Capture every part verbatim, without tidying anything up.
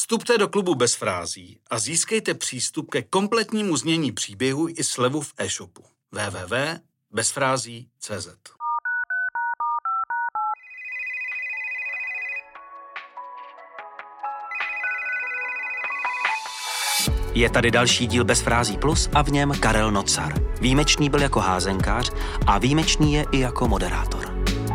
Vstupte do klubu Bez frází a získejte přístup ke kompletnímu znění příběhu i slevu v e-shopu w w w tečka bezfrází tečka c z. Je tady další díl Bez frází plus a v něm Karel Nocar. Výjimečný byl jako házenkář a výjimečný je i jako moderátor.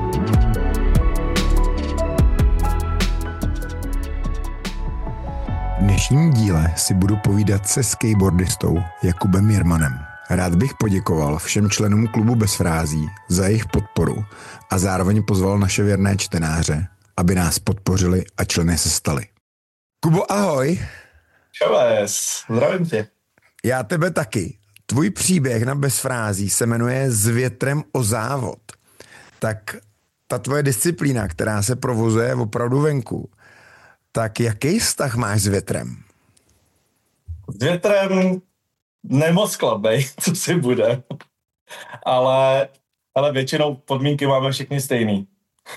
V dnešním díle si budu povídat se skateboardistou Jakubem Jirmanem. Rád bych poděkoval všem členům klubu Bez frází za jejich podporu a zároveň pozval naše věrné čtenáře, aby nás podpořili a členy se stali. Kubo, ahoj! Čaves, zdravím tě. Já tebe taky. Tvůj příběh na Bez frází se jmenuje S větrem o závod. Tak ta tvoje disciplína, která se provozuje opravdu venku, tak jaký vztah máš s větrem? S větrem nemoc klabej, co si bude, ale, ale většinou podmínky máme všichni stejný.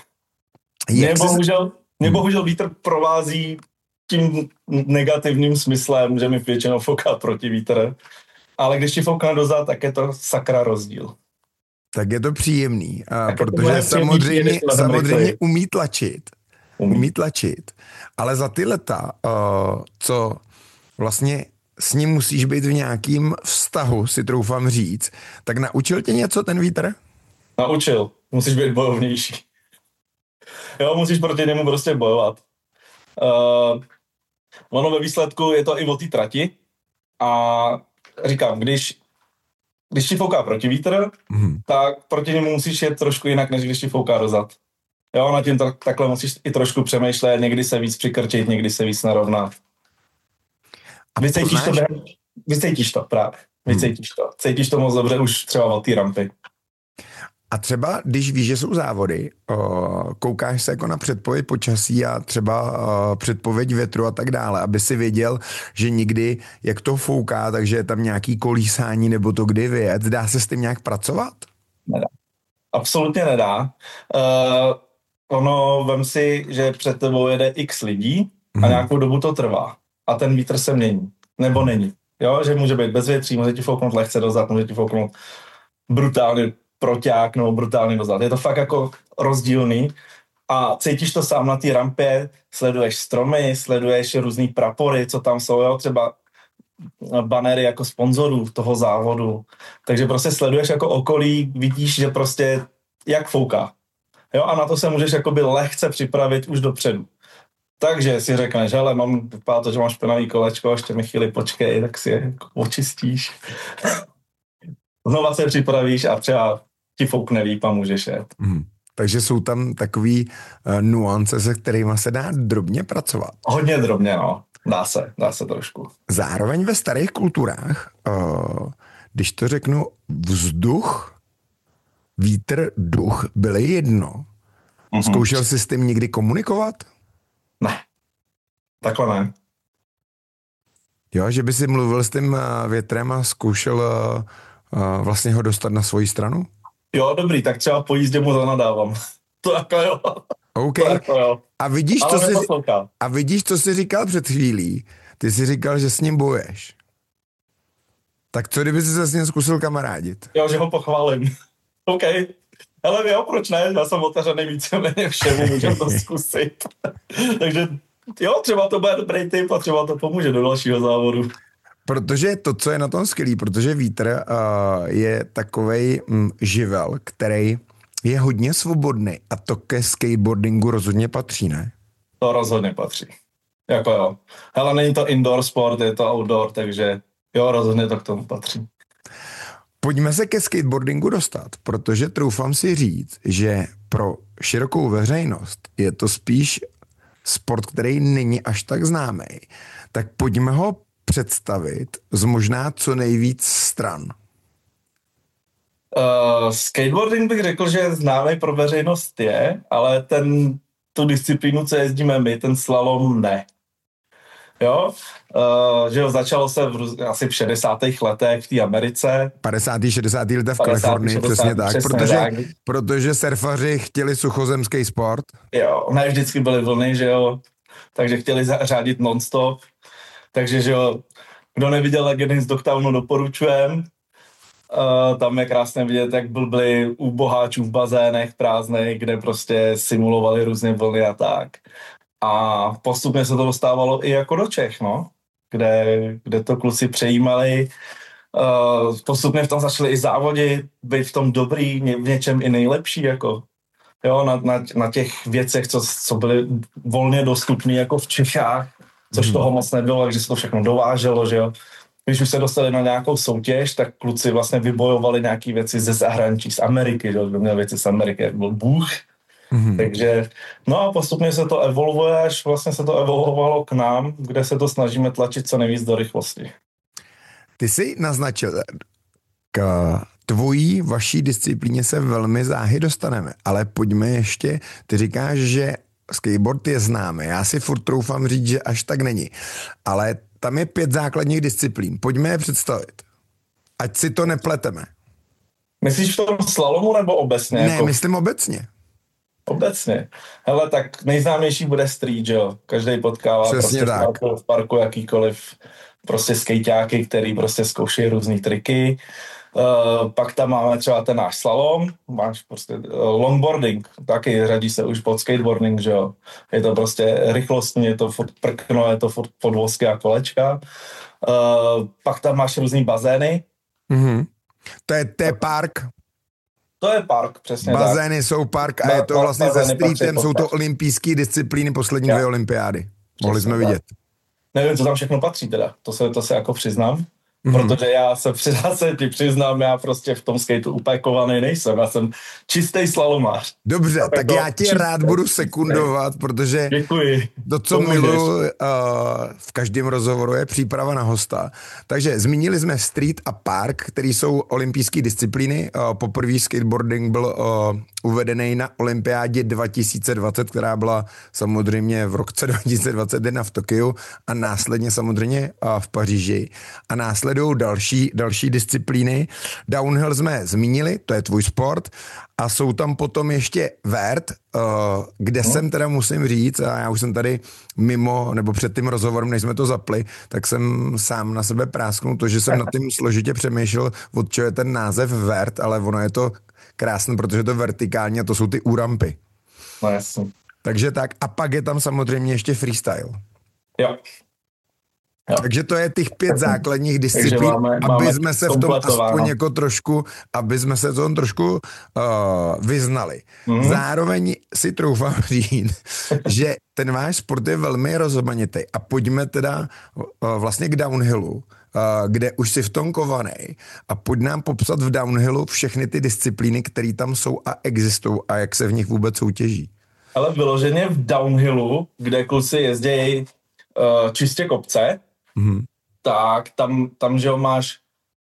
Mě bohužel, mě bohužel vítr provází tím negativním smyslem, že mi většinou fouká proti vítr, ale když ti foukne dozad, tak je to sakra rozdíl. Tak je to příjemný, a protože to samozřejmě, samozřejmě umí tlačit. Umí. umí tlačit, ale za ty leta, uh, co vlastně s ním musíš být v nějakým vztahu, si troufám říct, tak naučil tě něco ten vítr? Naučil. Musíš být bojovnější. Jo, musíš proti němu prostě bojovat. Uh, ono ve výsledku je to i o té trati a říkám, když, když ti fouká proti vítr, hmm. tak proti němu musíš jet trošku jinak, než když ti fouká dozad. Jo, na tím to, takhle musíš i trošku přemýšlet, někdy se víc přikrčit, někdy se víc narovnat. Vycítíš to, vycítíš to právě, vycítíš to. Cítíš to moc dobře už třeba od té rampy. A třeba, když víš, že jsou závody, o, koukáš se jako na předpověď počasí a třeba o, předpověď větru a tak dále, aby si věděl, že nikdy, jak to fouká, takže je tam nějaký kolísání nebo to kdy vyjet, dá se s tím nějak pracovat? Nedá. Absolutně nedá. Uh, ono, vem si, že před tebou jede x lidí a hmm. nějakou dobu to trvá. A ten vítr se mění. Nebo není. Jo, že může být bezvětří, může ti fouknout lehce dozad, může ti fouknout brutálně proťák nebo brutálně dozad. Je to fakt jako rozdílný. A cítíš to sám na té rampě, sleduješ stromy, sleduješ různý prapory, co tam jsou, jo, třeba banery jako sponzorů toho závodu. Takže prostě sleduješ jako okolí, vidíš, že prostě jak fouká. Jo, a na to se můžeš jakoby lehce připravit už dopředu. Takže si řekneš, hele, mám, vypadá to, že mám špinavý kolečko, ještě mi chvíli počkej, tak si je jako očistíš. Znova se připravíš a třeba ti foukne líp a můžeš jet. Hmm. Takže jsou tam takový uh, nuance, se kterými se dá drobně pracovat. Hodně drobně, no. Dá se, dá se trošku. Zároveň ve starých kulturách, uh, když to řeknu, vzduch, vítr, duch byly jedno. Mm-hmm. Zkoušel jsi s tím někdy komunikovat? Ne. Takhle ne. Jo, že by si mluvil s tím větrem a zkoušel uh, uh, vlastně ho dostat na svoji stranu? Jo, dobrý, tak třeba po jízdě mu zanadávám. To jako jo. OK. To jako jo. A vidíš, co jsi, a vidíš, co jsi říkal před chvílí? Ty jsi říkal, že s ním bojuješ. Tak co kdyby jsi se s ním zkusil kamarádit? Jo, že ho pochválím. OK. Ale jo, proč ne? Já jsem otevřený víceméně všemu, můžeme to zkusit. Takže jo, třeba to bude dobrý tip a třeba to pomůže do dalšího závodu. Protože to, co je na tom skvělý, protože vítr uh, je takovej mm, živel, který je hodně svobodný a to ke skateboardingu rozhodně patří, ne? To rozhodně patří. Jako jo. Hele, není to indoor sport, je to outdoor, takže jo, rozhodně to k tomu patří. Pojďme se ke skateboardingu dostat, protože troufám si říct, že pro širokou veřejnost je to spíš sport, který není až tak známý. Tak pojďme ho představit z možná co nejvíc stran. Uh, skateboarding bych řekl, že známý pro veřejnost je, ale ten, tu disciplínu, co jezdíme my, ten slalom ne. Jo, uh, že jo, začalo se v, asi v šedesátých letech v té Americe. padesátých šedesátých letech v Kalifornii, přesně tak, přesně protože, tak. protože surfaři chtěli suchozemský sport. Jo, ne vždycky byly vlny, že jo, takže chtěli řádit non-stop. Takže, že jo, kdo neviděl Legendy z Dogtownu, doporučujem. Uh, tam je krásně vidět, jak blbli u boháčů v bazénech prázdnej, kde prostě simulovali různé vlny a tak. A postupně se to dostávalo i jako do Čech, no, kde, kde to kluci přejímali. Uh, postupně v tom začali i závodit, být v tom dobrý, v něčem i nejlepší, jako. Jo, na, na, na těch věcech, co, co byly volně dostupné jako v Čechách, což hmm. toho moc nebylo, takže se to všechno dováželo, že jo. Když už se dostali na nějakou soutěž, tak kluci vlastně vybojovali nějaké věci ze zahraničí, z Ameriky, že jo, měl věci z Ameriky, jak byl Bůh. Hmm. Takže, no a postupně se to evolvuje, až vlastně se to evolvovalo k nám, kde se to snažíme tlačit co nejvíc do rychlosti. Ty jsi naznačil, k tvojí, vaší disciplíně se velmi záhy dostaneme, ale pojďme ještě, ty říkáš, že skateboard je známý, já si furt troufám říct, že až tak není, ale tam je pět základních disciplín, pojďme je představit, ať si to nepleteme. Myslíš v tom slalomu nebo obecně? Ne, jako... myslím obecně. Obecně. Hele, tak nejznámější bude street, že jo, každý potkává přesně prostě tak. v parku jakýkoliv prostě skejťáky, který prostě zkoušejí různý triky. Uh, pak tam máme třeba ten náš slalom, máš prostě uh, longboarding, taky řadí se už pod skateboarding, že jo. Je to prostě rychlostní, je to furt prkno, je to furt podvozky a kolečka. Uh, pak tam máš různý bazény. Mm-hmm. To je, to je park. To je park, přesně bazény tak. jsou park a je to vlastně ze streetem, jsou to olympijské disciplíny, poslední ja. dvě olympiády. Mohli jsme vidět. Nevím, co tam všechno patří teda, to se, to se jako přiznám. Mm-hmm. Protože já se, přidá, se ti přiznám, já prostě v tom skateu úplně kovaný nejsem, já jsem čistý slalomář. Dobře, tak, tak já tě čistý, rád budu sekundovat, protože děkuji. To, co to miluji uh, v každém rozhovoru, je příprava na hosta. Takže zmínili jsme street a park, který jsou olympijské disciplíny. Uh, poprvé skateboarding byl uh, uvedený na olympiádě dva tisíce dvacet, která byla samozřejmě v roce dva tisíce dvacet jedna v Tokiu a následně samozřejmě uh, v Paříži. A následně Sledují další, další disciplíny. Downhill jsme zmínili, to je tvůj sport. A jsou tam potom ještě vert, uh, kde no. jsem teda musím říct, a já už jsem tady mimo, nebo před tím rozhovorem, než jsme to zapli, tak jsem sám na sebe prásknul to, že jsem nad tím složitě přemýšlel, od čeho je ten název vert, ale ono je to krásné, protože to vertikálně a to jsou ty úrampy. No jasně. Takže tak, a pak je tam samozřejmě ještě freestyle. Jo. Jo. Takže to je těch pět základních disciplín, máme, aby máme jsme se v tom aspoň jako trošku, aby jsme se v tom trošku uh, vyznali. Mm. Zároveň si troufám říct, že ten váš sport je velmi rozmanitý. A pojďme teda uh, vlastně k downhillu, uh, kde už si v tom kovanej a pojď nám popsat v downhillu všechny ty disciplíny, které tam jsou a existují a jak se v nich vůbec soutěží. Ale vyloženě v downhillu, kde kluci jezdí uh, čistě kopce, Mm-hmm. tak tam, tam, že ho máš,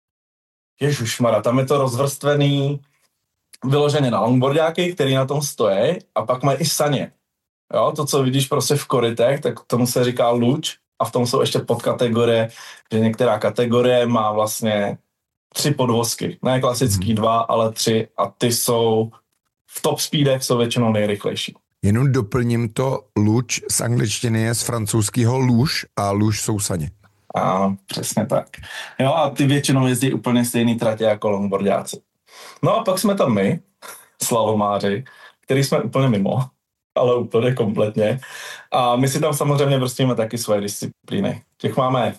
ježušmara, tam je to rozvrstvený vyloženě na longboardáky, který na tom stojí a pak mají i saně. Jo, to, co vidíš prostě v korytech, tak tomu se říká luč a v tom jsou ještě podkategorie, že některá kategorie má vlastně tři podvozky. Ne klasický mm-hmm. dva, ale tři a ty jsou v top speedech jsou většinou nejrychlejší. Jenom doplním to, luč z angličtiny je z francouzského luž a luž jsou saně. Ano, přesně tak. Jo, a ty většinou jezdí úplně stejný tratě jako longboardáci. No a pak jsme tam my, slalomáři, který jsme úplně mimo, ale úplně kompletně. A my si tam samozřejmě vrstíme taky svoje disciplíny. Těch máme,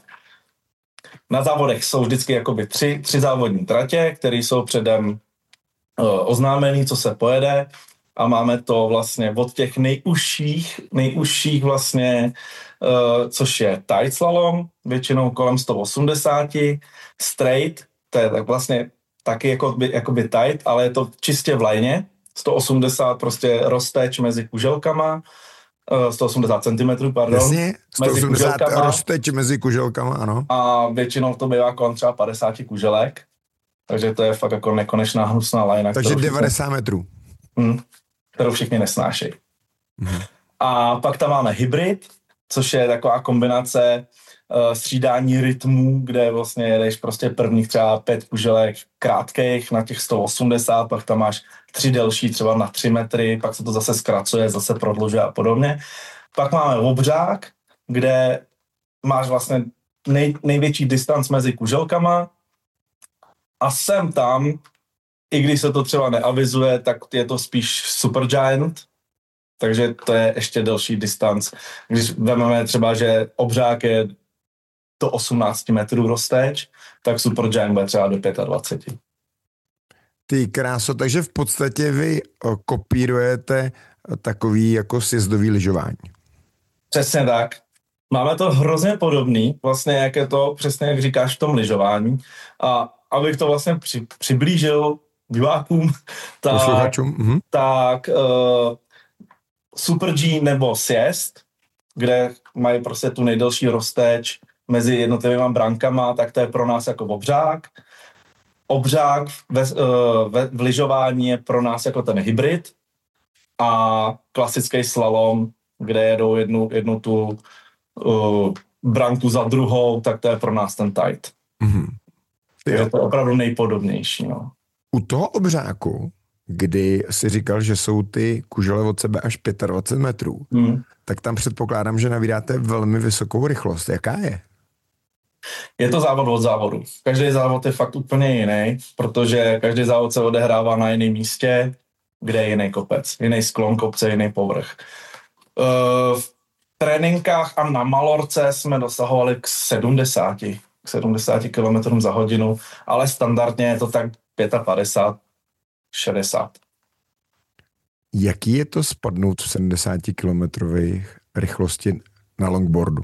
na závodech jsou vždycky jakoby tři, tři závodní tratě, které jsou předem uh, oznámený, co se pojede. A máme to vlastně od těch nejužších, nejužších vlastně, uh, což je tight slalom, většinou kolem sto osmdesát, straight, to je tak vlastně taky jako by, jakoby tight, ale je to čistě v lajně, sto osmdesát prostě rozteč mezi kuželkama, uh, sto osmdesát centimetrů, pardon. Jasně, sto osmdesát rozteč mezi kuželkama, ano. A většinou to bývá kolem třeba padesát kuželek, takže to je fakt jako nekonečná hnusná lajna. Takže devadesát metrů. Hmm. kterou všichni nesnášejí. Mm. A pak tam máme hybrid, což je taková kombinace uh, střídání rytmů, kde vlastně jedeš prostě prvních třeba pět kuželek krátkých na těch sto osmdesát, pak tam máš tři delší třeba na tři metry, pak se to zase zkracuje, zase prodlužuje a podobně. Pak máme obřák, kde máš vlastně nej, největší distanc mezi kuželkama a sem tam, i když se to třeba neavizuje, tak je to spíš Supergiant, takže to je ještě delší distanc. Když vezmeme třeba, že obřák je do osmnáct metrů roztéč, tak Supergiant bude třeba do dvacet pět. Ty kráso, takže v podstatě vy kopírujete takový jako sjezdový lyžování. Přesně tak. Máme to hrozně podobný, vlastně jak je to, přesně jak říkáš v tom lyžování. A abych to vlastně při, přiblížil divákům, tak, mm-hmm. tak uh, Super G nebo sjezd, kde mají prostě tu nejdelší roztéč mezi jednotlivými brankama, tak to je pro nás jako obřák. Obřák ve, ve, v lyžování je pro nás jako ten hybrid a klasický slalom, kde jedou jednu, jednu tu uh, branku za druhou, tak to je pro nás ten tight. Mm-hmm. Je to opravdu nejpodobnější. No. U toho obřáku, kdy si říkal, že jsou ty kužele od sebe až dvacet pět metrů, mm. tak tam předpokládám, že nabíráte velmi vysokou rychlost. Jaká je? Je to závod od závodu. Každý závod je fakt úplně jiný, protože každý závod se odehrává na jiném místě, kde je jiný kopec, jiný sklon kopce, jiný povrch. V tréninkách a na Malorce jsme dosahovali k sedmdesáti, k sedmdesáti kilometrům za hodinu, ale standardně je to tak padesát pět, šedesát. Jaký je to spadnout v sedmdesáti kilometrových rychlosti na longboardu?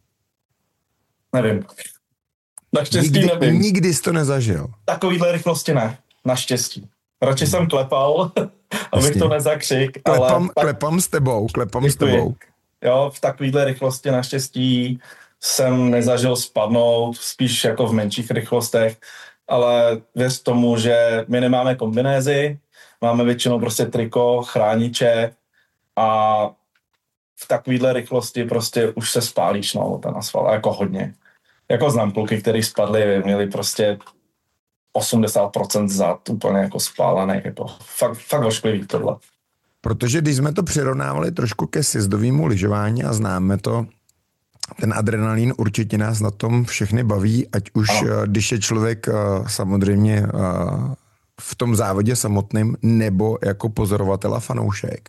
Nevím. Naštěstí nikdy, nevím. Nikdy jsi to nezažil? Takovýhle rychlosti ne. Naštěstí. Radši hmm. jsem klepal, abych Jasně. to nezakřik. Klepám, ale klepám s tebou, klepám Děkuji. s tebou. Jo, v takovýhle rychlosti naštěstí jsem nezažil spadnout, spíš jako v menších rychlostech, ale věř tomu, že my nemáme kombinézy, máme většinou prostě triko, chrániče a v takovýhle rychlosti prostě už se spálíš, no, ten asfalt, jako hodně. Jako znám kluky, který spadli, měli prostě osmdesát procent zad úplně jako spálený, jako fakt, fakt ošklivý tohle. Protože když jsme to přirovnávali trošku ke sjezdovému lyžování a známe to, ten adrenalin určitě nás na tom všechny baví, ať už ano. když je člověk samozřejmě v tom závodě samotným nebo jako pozorovatel a fanoušek.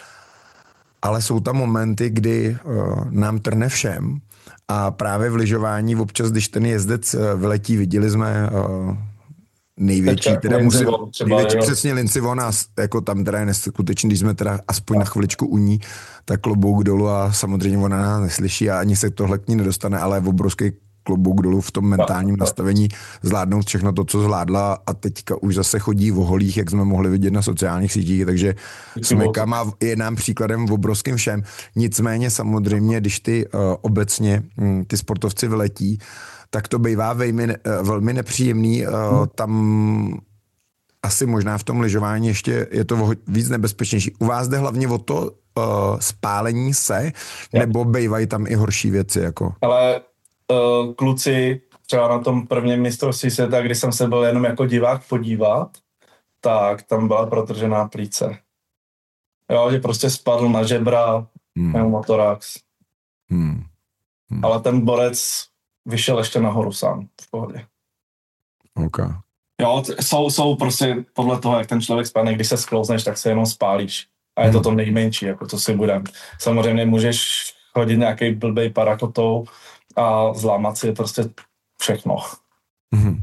Ale jsou tam momenty, kdy uh, nám trne všem a právě v lyžování občas, když ten jezdec uh, vyletí, viděli jsme uh, největší, Teďka, teda musím, největší jo. přesně Lindsey Vonn a jako tam teda je neskutečný, když jsme teda aspoň na chviličku u ní, tak klobouk dolů a samozřejmě ona nás neslyší a ani se tohle k ní nedostane, ale je obrovský klobouk dolů v tom mentálním nastavení zvládnout všechno to, co zvládla a teďka už zase chodí v holích, jak jsme mohli vidět na sociálních sítích, takže Smyka má, je nám příkladem v obrovském všem. Nicméně samozřejmě, když ty uh, obecně um, ty sportovci vyletí, tak to bývá velmi, uh, velmi nepříjemný. Uh, hmm. Tam asi možná v tom lyžování ještě je to víc nebezpečnější. U vás jde hlavně o to uh, spálení se, nebo bývají tam i horší věci? Jako? Ale uh, kluci třeba na tom prvním mistrovství světa, kdy jsem se byl jenom jako divák podívat, tak tam byla protržená plíce. Jo, že prostě spadl na žebra, hmm. pneumotorax. Hmm. Hmm. Ale ten borec vyšel ještě nahoru sám, v pohodě. Okay. Jo, jsou, jsou prostě podle toho, jak ten člověk spadne, když se sklouzneš, tak se jenom spálíš. A je to to nejmenší, jako co si budem. Samozřejmě můžeš chodit nějaký blbej parakotou a zlámat si prostě všechno. Mm-hmm.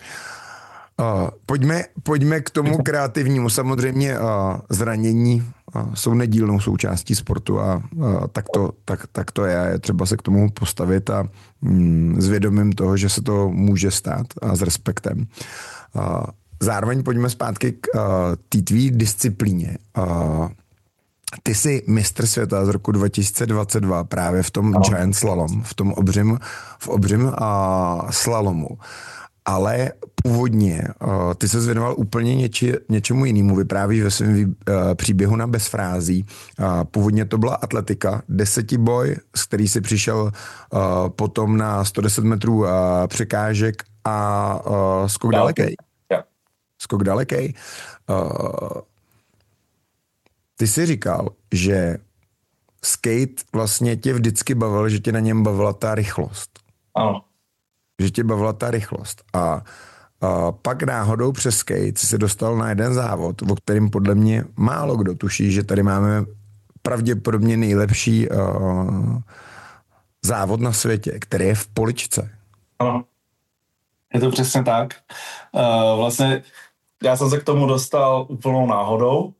Uh, pojďme, pojďme k tomu kreativnímu. Samozřejmě uh, zranění uh, jsou nedílnou součástí sportu a uh, tak, to, tak, tak to je. Je třeba se k tomu postavit a mm, s vědomím toho, že se to může stát a s respektem. Uh, zároveň pojďme zpátky k uh, té tvý disciplíně. Uh, ty jsi mistr světa z roku dva tisíce dvacet dva právě v tom no. Giant Slalom, v tom obřím, v obřím uh, slalomu. Ale původně uh, ty se zvěnoval úplně něči, něčemu jinému, vyprávíš ve svém uh, příběhu na Bezfrází. Uh, původně to byla atletika, desetiboj, z který si přišel uh, potom na sto deset metrů uh, překážek a uh, skok dalekej. Yeah. Skok dalekej. Uh, ty jsi říkal, že skate vlastně tě vždycky bavil, že tě na něm bavila ta rychlost. Ano. Že tě bavila ta rychlost. A, a pak náhodou přes skate si se dostal na jeden závod, o kterým podle mě málo kdo tuší, že tady máme pravděpodobně nejlepší uh, závod na světě, který je v poličce. Ano. Je to přesně tak. Uh, vlastně já jsem se k tomu dostal úplnou náhodou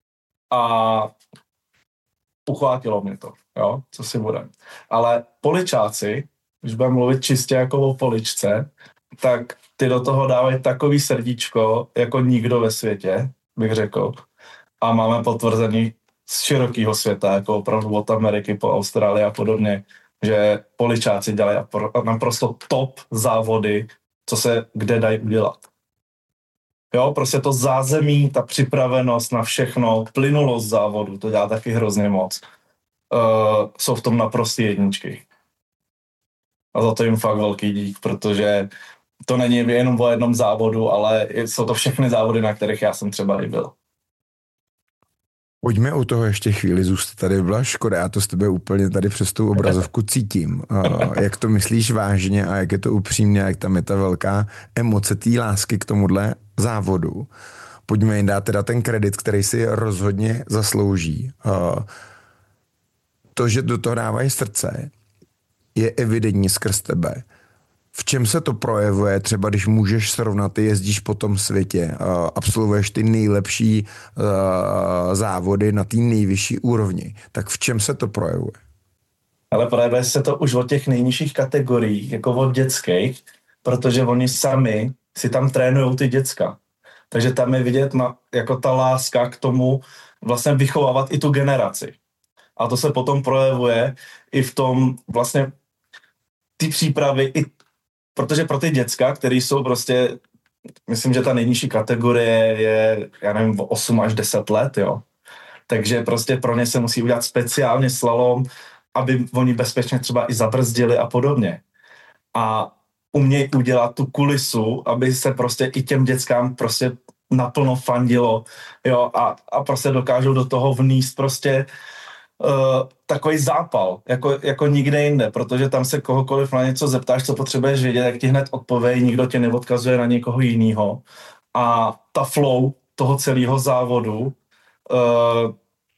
a uchvátilo mě to, jo, co si budem. Ale poličáci, když budeme mluvit čistě jako o poličce, tak ty do toho dávají takový srdíčko, jako nikdo ve světě, bych řekl. A máme potvrzený z širokého světa, jako opravdu od Ameriky po Austrálii a podobně, že poličáci dělají naprosto top závody, co se kde dají udělat. Jo, prostě to zázemí, ta připravenost na všechno, plynulost závodu, to dělá taky hrozně moc. Uh, jsou v tom naprostý jedničky. A za to jim fakt velký dík, protože to není jenom o jednom závodu, ale jsou to všechny závody, na kterých já jsem třeba i byl. Pojďme u toho ještě chvíli zůstat. Tady byla škoda, já to s tebe úplně tady přes tu obrazovku cítím. Uh, jak to myslíš vážně a jak je to upřímně, jak tam je ta velká emoce té lásky k tomuhle závodu. Pojďme jim dát teda ten kredit, který si rozhodně zaslouží. Uh, to, že do toho dávají srdce, je evidentní skrz tebe. V čem se to projevuje, třeba když můžeš srovnat, ty jezdíš po tom světě, uh, absolvuješ ty nejlepší uh, závody na té nejvyšší úrovni, tak v čem se to projevuje? Ale projevuje se to už od těch nejnižších kategorií, jako od dětských, protože oni sami si tam trénujou ty děcka. Takže tam je vidět na, jako ta láska k tomu vlastně vychovávat i tu generaci. A to se potom projevuje i v tom vlastně ty přípravy, i, protože pro ty děcka, který jsou prostě, myslím, že ta nejnižší kategorie je, já nevím, osm až deset let, jo. Takže prostě pro ně se musí udělat speciálně slalom, aby oni bezpečně třeba i zabrzdili a podobně. A umějí udělat tu kulisu, aby se prostě i těm dětskám prostě naplno fandilo, jo, a, a prostě dokážou do toho vníst prostě uh, takový zápal, jako, jako nikde jinde, protože tam se kohokoliv na něco zeptáš, co potřebuješ vědět, jak ti hned odpověď, nikdo tě neodkazuje na někoho jinýho. A ta flow toho celého závodu uh,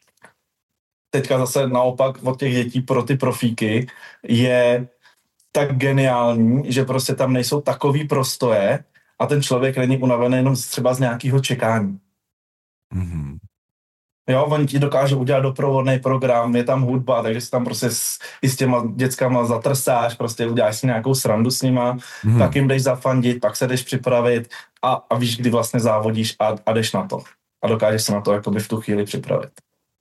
teďka zase naopak od těch dětí pro ty profíky je tak geniální, že prostě tam nejsou takový prostoje a ten člověk není unavený jenom třeba z nějakého čekání. Mm-hmm. Jo, oni ti dokážou udělat doprovodný program, je tam hudba, takže si tam prostě s, i s těma dětskama zatrsáš, prostě uděláš si nějakou srandu s nima, mm-hmm. pak jim jdeš zafandit, pak se jdeš připravit a, a víš, kdy vlastně závodíš a, a jdeš na to. A dokážeš se na to jakoby v tu chvíli připravit.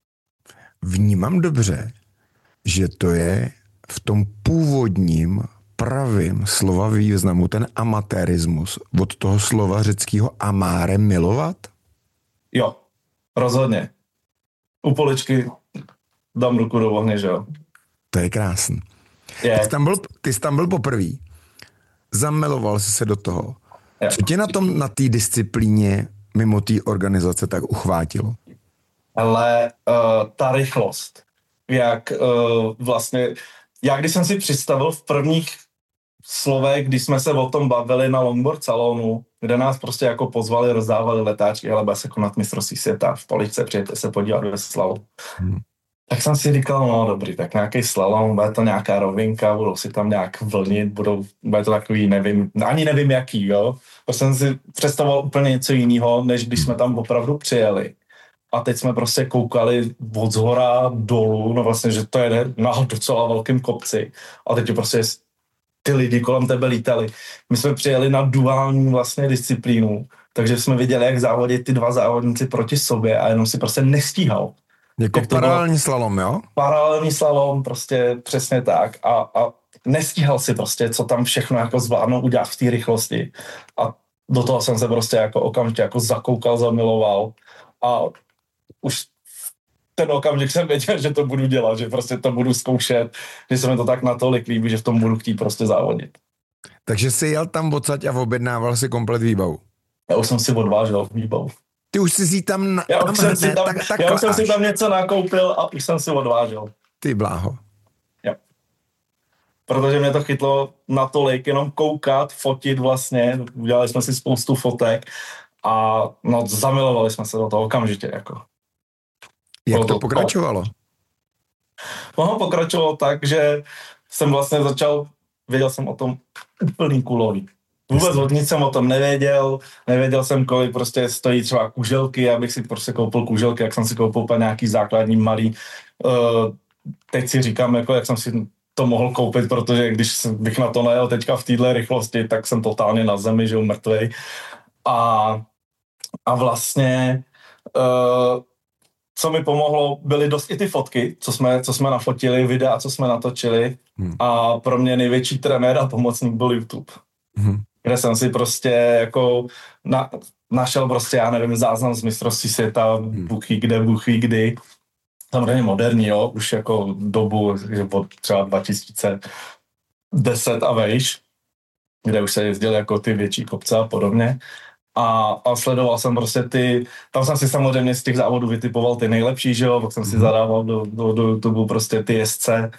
Vnímám dobře, že to je v tom původním pravým slova významu ten amatérismus od toho slova řeckého amáre milovat? Jo, rozhodně. U poličky dám ruku do ohně, že jo. To je krásný. Je. Ty jsi tam byl, ty jsi tam byl poprvý. Zamiloval jsi se do toho. Je. Co tě na tom, na té disciplíně mimo té organizace tak uchvátilo? Ale uh, ta rychlost, jak uh, vlastně, já když jsem si představil v prvních slovech, když jsme se o tom bavili na longboard salonu, kde nás prostě jako pozvali, rozdávali letáčky, ale bude se konat mistrovství světa v Poličce, přijďte se podívat ve slalomu. Hmm. Tak jsem si říkal, no dobrý, tak nějaký slalom, bude to nějaká rovinka, budou si tam nějak vlnit, budou, bude to takový, nevím, ani nevím jaký, jo. Protože jsem si představoval úplně něco jiného, než když jsme tam opravdu přijeli. A teď jsme prostě koukali od zhora dolů, no vlastně, že to jede na docela velkém kopci. A teď prostě ty lidi kolem tebe lítali. My jsme přijeli na duální vlastně disciplínu, takže jsme viděli, jak závodí ty dva závodníci proti sobě a jenom si prostě nestíhal. Jako paralelní slalom, jo? Paralelní slalom, prostě přesně tak. A, a nestíhal si prostě, co tam všechno jako zvládnou udělat v té rychlosti. A do toho jsem se prostě jako okamžitě jako zakoukal, zamiloval. A už ten okamžik jsem věděl, že to budu dělat, že prostě to budu zkoušet, že se mi to tak natolik líbí, že v tom budu chtít prostě závodit. Takže jsi jel tam odsaď a objednával si komplet výbavu? Já už jsem si odvážel výbavu. Ty už jsi si tam... Na, já tam už jsem, hned, si, tam, tak, tak já už jsem si tam něco nakoupil a už jsem si odvážel. ty, Bláho. Jo. Protože mě to chytlo natolik, jenom koukat, fotit vlastně, udělali jsme si spoustu fotek a no, zamilovali jsme se do toho okamžitě, jako. Jak to pokračovalo? Ono pokračovalo tak, že jsem vlastně začal, věděl jsem o tom úplný kulový. Vůbec od nic jsem o tom nevěděl, nevěděl jsem, kolik prostě stojí třeba kuželky, abych si prostě koupil kuželky, jak jsem si koupil úplně nějaký základní malý. Uh, teď si říkám, jako jak jsem si to mohl koupit, protože když bych na to najel teďka v téhle rychlosti, tak jsem totálně na zemi, žil mrtvej. A, a vlastně, uh, co mi pomohlo, byly dost i ty fotky, co jsme, co jsme nafotili, videa, co jsme natočili. Hmm. A pro mě největší trenér a pomocník byl YouTube. Hmm. Kde jsem si prostě jako na, našel prostě, já nevím, záznam z mistrovství světa, hmm. buchy kde, buchy kdy. Samozřejmě moderní, jo, už jako dobu od třeba dva tisíce deset a vejš, kde už se jezdil jako ty větší kopce a podobně. A, a sledoval jsem prostě ty, tam jsem si samozřejmě z těch závodů vytipoval ty nejlepší, že jo, pak jsem si zadával do, do, do YouTube prostě ty jezdce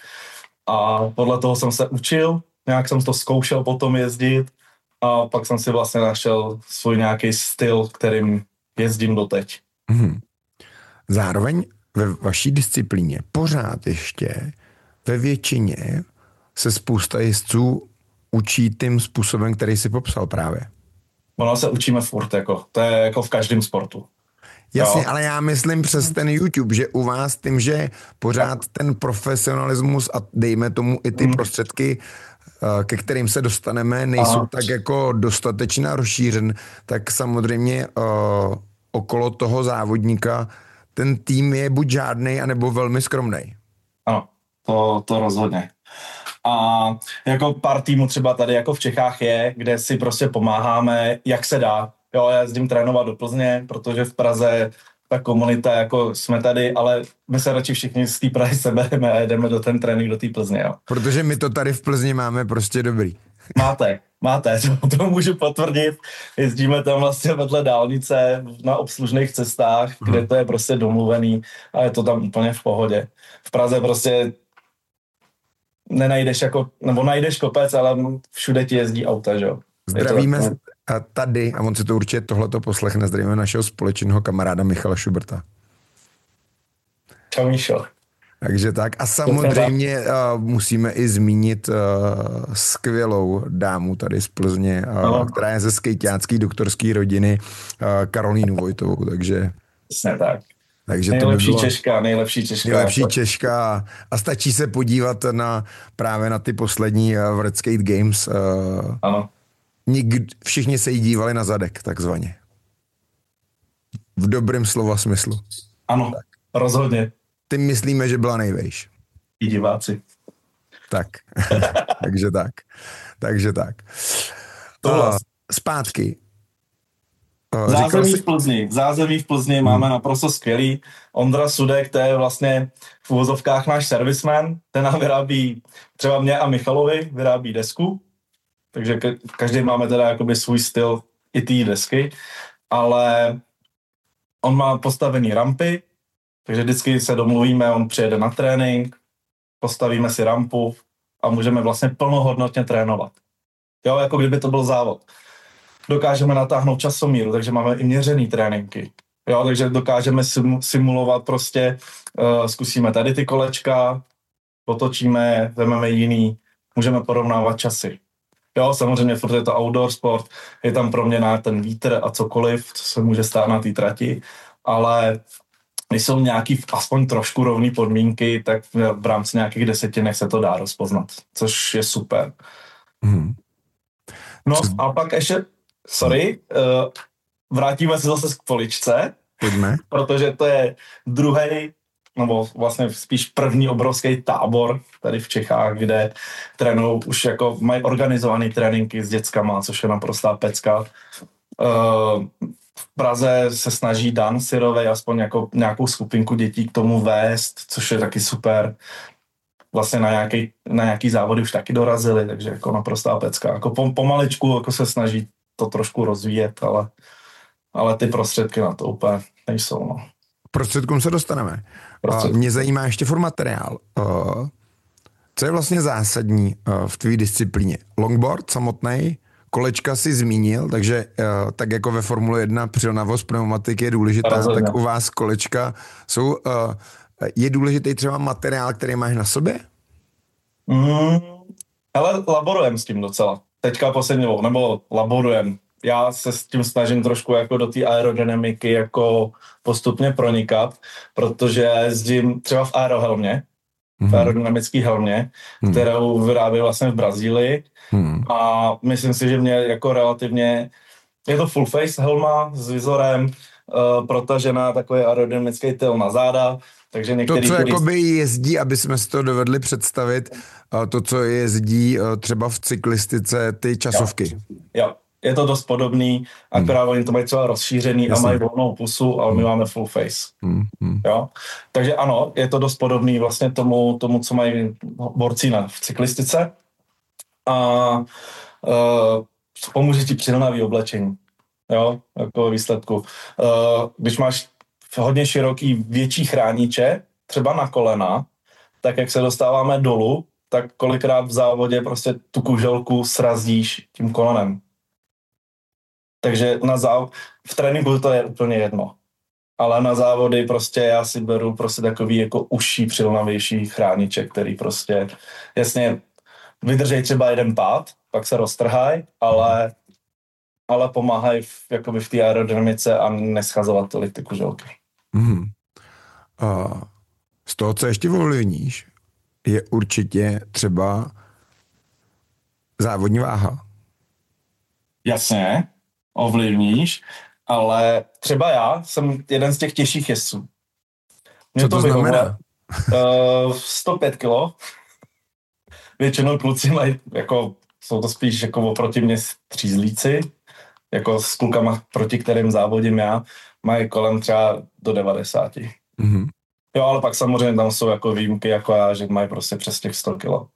a podle toho jsem se učil, nějak jsem to zkoušel potom jezdit a pak jsem si vlastně našel svůj nějaký styl, kterým jezdím doteď. Mm. Zároveň ve vaší disciplíně pořád ještě ve většině se spousta jezdců učí tím způsobem, který si popsal právě. Ono se učíme furt, jako, to je jako v každém sportu. Jasně, jo. Ale já myslím přes ten YouTube, že u vás tím, že pořád ten profesionalismus a dejme tomu i ty hmm. prostředky, ke kterým se dostaneme, nejsou Aha. tak jako dostatečně rozšířen, tak samozřejmě uh, okolo toho závodníka ten tým je buď žádnej, anebo velmi skromnej. Ano, to, to rozhodně. A jako pár týmů třeba tady jako v Čechách je, kde si prostě pomáháme, jak se dá. Jo, já jezdím trénovat do Plzně, protože v Praze ta komunita, jako jsme tady, ale my se radši všichni z té Prahy sebereme a jedeme do ten trénink do té Plzně, jo. Protože my to tady v Plzni máme prostě dobrý. Máte, máte, to, to můžu potvrdit. Jezdíme tam vlastně vedle dálnice na obslužných cestách, hmm. kde to je prostě domluvený a je to tam úplně v pohodě. V Praze prostě nenajdeš jako, nebo najdeš kopec, ale všude ti jezdí auta, že jo. Zdravíme to, a tady, a on si to určitě tohleto poslechne, zdravíme našeho společného kamaráda Michala Šuberta. Čau, Míšo. Takže tak. A samozřejmě uh, musíme i zmínit uh, skvělou dámu tady z Plzně, uh, která je ze skejťácký doktorský rodiny, uh, Karolínu Vojtovou, takže... Přesně tak. Takže nejlepší to by bylo Češka, nejlepší Češka. Nejlepší Češka a stačí se podívat na právě na ty poslední uh, World Skate Games. Uh, ano. Nikdy, všichni se jí dívali na zadek, takzvaně. V dobrém slova smyslu. Ano, tak. Rozhodně. Ty myslíme, že byla nejvejš. I diváci. Tak. Takže tak. Takže tak. Uh, zpátky. Uh, Zázemí jsi... v Plzni. Zázemí v Plzni hmm. máme naprosto skvělý. Ondra Sudek, to je vlastně v uvozovkách náš servisman. Ten nám vyrábí, třeba mě a Michalovi, vyrábí desku. Takže každý máme teda jakoby svůj styl i té desky. Ale on má postavený rampy, takže vždycky se domluvíme, on přijede na trénink, postavíme si rampu a můžeme vlastně plnohodnotně trénovat. Jo, jako kdyby to byl závod. Dokážeme natáhnout časomíru, takže máme i měřený tréninky. Jo, takže dokážeme simulovat prostě, uh, zkusíme tady ty kolečka, potočíme, vezmeme jiný, můžeme porovnávat časy. Jo, samozřejmě furt je to outdoor sport, je tam proměna ten vítr a cokoliv, co se může stát na té trati, ale když jsou nějaký aspoň trošku rovný podmínky, tak v rámci nějakých desetinek se to dá rozpoznat, což je super. Hmm. No a pak ještě, sorry, uh, vrátíme se zase k poličce, Pojďme. Protože to je druhý, nebo vlastně spíš první obrovský tábor tady v Čechách, kde trénují už jako mají organizované tréninky s dětskama, což je naprostá pecka. Uh, v Praze se snaží Dan Syrovej aspoň jako nějakou skupinku dětí k tomu vést, což je taky super. Vlastně na nějaký, na nějaký závody už taky dorazili, takže jako naprostá pecka. Jako pomaličku jako se snaží to trošku rozvíjet, ale, ale ty prostředky na to úplně nejsou. No. K prostředkům se dostaneme. Prostředkům. Mě zajímá ještě furt materiál. Co je vlastně zásadní v tvý disciplíně? Longboard samotný, kolečka si zmínil, takže tak jako ve Formule jedna přilnavost pneumatiky je důležitá, Rozhodně. Tak u vás kolečka jsou... Je důležitý třeba materiál, který máš na sobě? Mm, ale laborujem s tím docela. Teďka poslední, nebo laborujem. Já se s tím snažím trošku jako do té aerodynamiky jako postupně pronikat, protože jezdím třeba v aerohelmě, mm-hmm. v aerodynamické helmě, mm. kterou vyrábí vlastně v Brazílii mm. a myslím si, že mě jako relativně, je to full face helma s vizorem, uh, protažená takový aerodynamický tyl na záda, takže některý... To, co jakoby jezdí, aby jsme si to dovedli představit, uh, to, co jezdí uh, třeba v cyklistice, ty časovky. Jo, jo. Je to dost podobný, akorát hmm. oni to mají třeba rozšířený Jasně. a mají volnou pusu, ale my máme full face. Hmm. Hmm. Jo? Takže ano, je to dost podobný vlastně tomu, tomu co mají borci na, v cyklistice. A uh, pomůže ti přilnavý oblečení. Jo? Jako výsledku. Uh, když máš hodně široký větší chrániče, třeba na kolena, tak jak se dostáváme dolů, tak kolikrát v závodě prostě tu kuželku srazíš tím kolenem. Takže na záv- v tréninku to je úplně jedno. Ale na závody prostě já si beru prostě takový jako užší, přilnavější chrániček, který prostě jasně vydržej třeba jeden pád, pak se roztrhaj, ale, ale pomáhají v, jakoby v té aerodynamice a neschazovat tolik ty kuželky. Mm. Uh, z toho, co ještě ovlivníš, je určitě třeba závodní váha. Jasně. Ovlivníš, ale třeba já jsem jeden z těch těžších jezdců. Mě Co to, to znamená? Uh, sto pět kilo. Většinou kluci mají, jako, jsou to spíš jako oproti mě střízlíci, jako s klukama, proti kterým závodím já, mají kolem třeba do devadesát. Mm-hmm. Jo, ale pak samozřejmě tam jsou jako výjimky, jako já, že mají prostě přes těch sto kilo.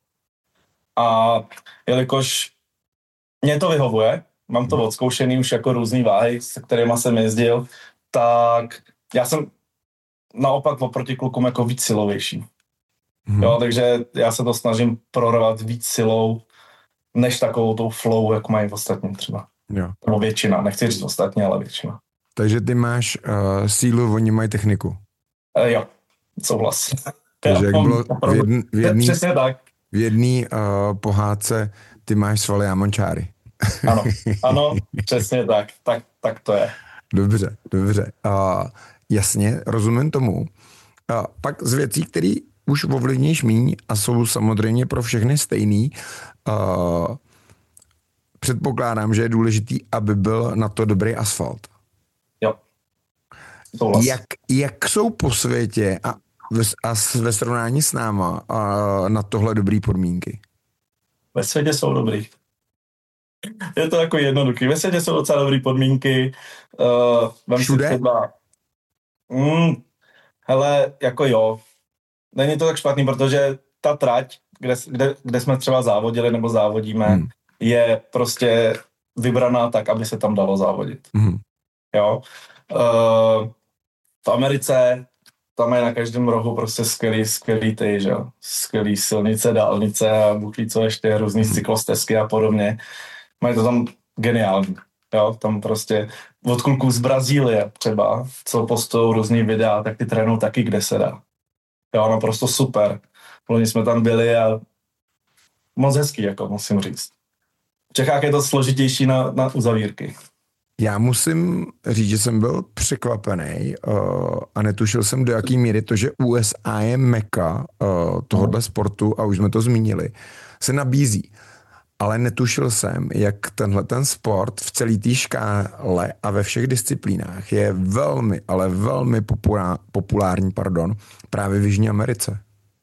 A jelikož mě to vyhovuje, mám to odzkoušený už jako různý váhy, se kterýma jsem jezdil, tak já jsem naopak oproti klukům jako víc silovější. Hmm. Jo, takže já se to snažím prorvat víc silou, než takovou tou flow, jak mají ostatní třeba. Jo. Nebo většina, nechci říct ostatní, ale většina. Takže ty máš uh, sílu, oni mají techniku. Uh, jo, souhlas. Takže jak bylo v jedný, v jedný, přesně tak. V jedný uh, pohádce ty máš svaly a mančáry. Ano, ano, přesně tak, tak, tak to je. Dobře, dobře. Uh, jasně, rozumím tomu. Uh, pak z věcí, které už ovlivníš míň a jsou samozřejmě pro všechny stejný, uh, předpokládám, že je důležitý, aby byl na to dobrý asfalt. Jo. Jak, jak jsou po světě a ve, a ve srovnání s náma uh, na tohle dobrý podmínky? Ve světě jsou dobrý. Je to jako jednoduchý. Ve světě jsou docela dobrý podmínky. Uh, Všude? Třeba, mm, hele, jako jo. Není to tak špatný, protože ta trať, kde, kde, kde jsme třeba závodili nebo závodíme, hmm. je prostě vybraná tak, aby se tam dalo závodit. Hmm. Jo. Uh, v Americe tam je na každém rohu prostě skvělý, skvělý ty, že jo. Skvělý silnice, dálnice a Bůh ví co ještě, různý hmm. cyklostezky a podobně. Mají to tam geniální, jo, tam prostě od kluků z Brazílie třeba, co postují různý videa, tak ty trénují taky, kde se dá. Jo, naprosto super. Loni jsme tam byli a moc hezký, jako musím říct. V Čechách je to složitější na, na uzavírky. Já musím říct, že jsem byl překvapený uh, a netušil jsem, do jaký míry to, že U S A je meka uh, tohohle no. sportu, a už jsme to zmínili, se nabízí. Ale netušil jsem, jak tenhle ten sport v celé té škále a ve všech disciplínách je velmi, ale velmi populár, populární pardon, právě v Jižní Americe.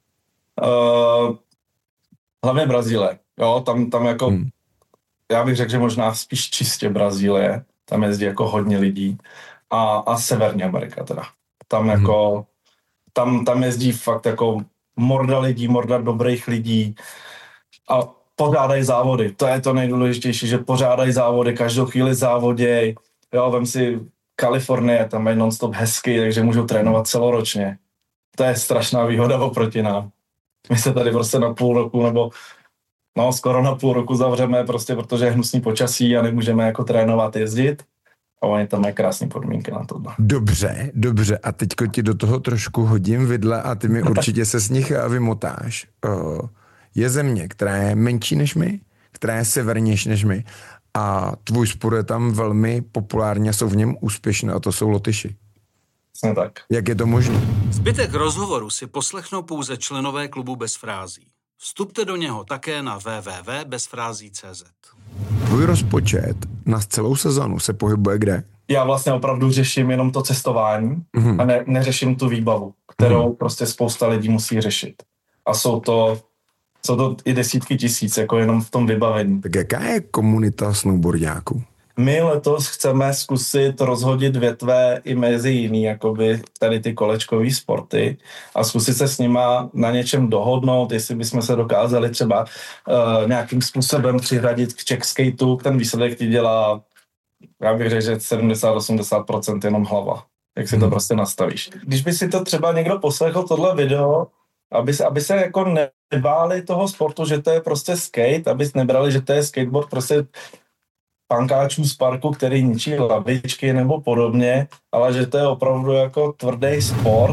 Uh, hlavně Brazílie. Jo, tam, tam jako, hmm. já bych řekl, že možná spíš čistě Brazílie. Tam jezdí jako hodně lidí. A, a Severní Amerika teda. Tam hmm. jako, tam, tam jezdí fakt jako morda lidí, morda dobrých lidí. A pořádají závody. To je to nejdůležitější, že pořádají závody, každou chvíli závoděj. Jo, vem si Kalifornie, tam mají non-stop hezky, takže můžou trénovat celoročně. To je strašná výhoda oproti nám. My se tady prostě na půl roku nebo no skoro na půl roku zavřeme, prostě protože je hnusný počasí a nemůžeme jako trénovat, jezdit. A oni tam mají krásné podmínky na to. Dobře, dobře. A teďko ti do toho trošku hodím vidle a ty mi určitě se z nich vymotáš. Je země, která je menší než my, která je severnější než my a tvůj sport je tam velmi populární a jsou v něm úspěšné a to jsou Lotyši. Přesně tak. Jak je to možné? Zbytek rozhovoru si poslechnou pouze členové klubu Bez frází. Vstupte do něho také na w w w tečka bezfrází tečka c z. Tvůj rozpočet na celou sezonu se pohybuje kde? Já vlastně opravdu řeším jenom to cestování mm-hmm. a ne, neřeším tu výbavu, kterou mm-hmm. prostě spousta lidí musí řešit. A jsou to, jsou to i desítky tisíc, jako jenom v tom vybavení. Tak jaká je komunita snowboardáků? My letos chceme zkusit rozhodit větve i mezi jiný, jakoby tady ty kolečkový sporty a zkusit se s nima na něčem dohodnout, jestli bychom se dokázali třeba uh, nějakým způsobem přihradit k Czech skateu. Ten výsledek ti dělá, já bych řekl, že sedmdesát až osmdesát procent jenom hlava, jak si to hmm. prostě nastavíš. Když by si to třeba někdo poslechl tohle video, aby se, aby se jako nebáli toho sportu, že to je prostě skate, aby nebrali, že to je skateboard prostě pankáčů z parku, který ničí lavičky nebo podobně, ale že to je opravdu jako tvrdý sport.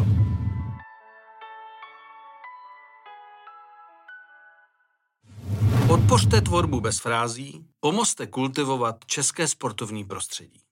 Podpořte tvorbu Bez frází, pomozte kultivovat české sportovní prostředí.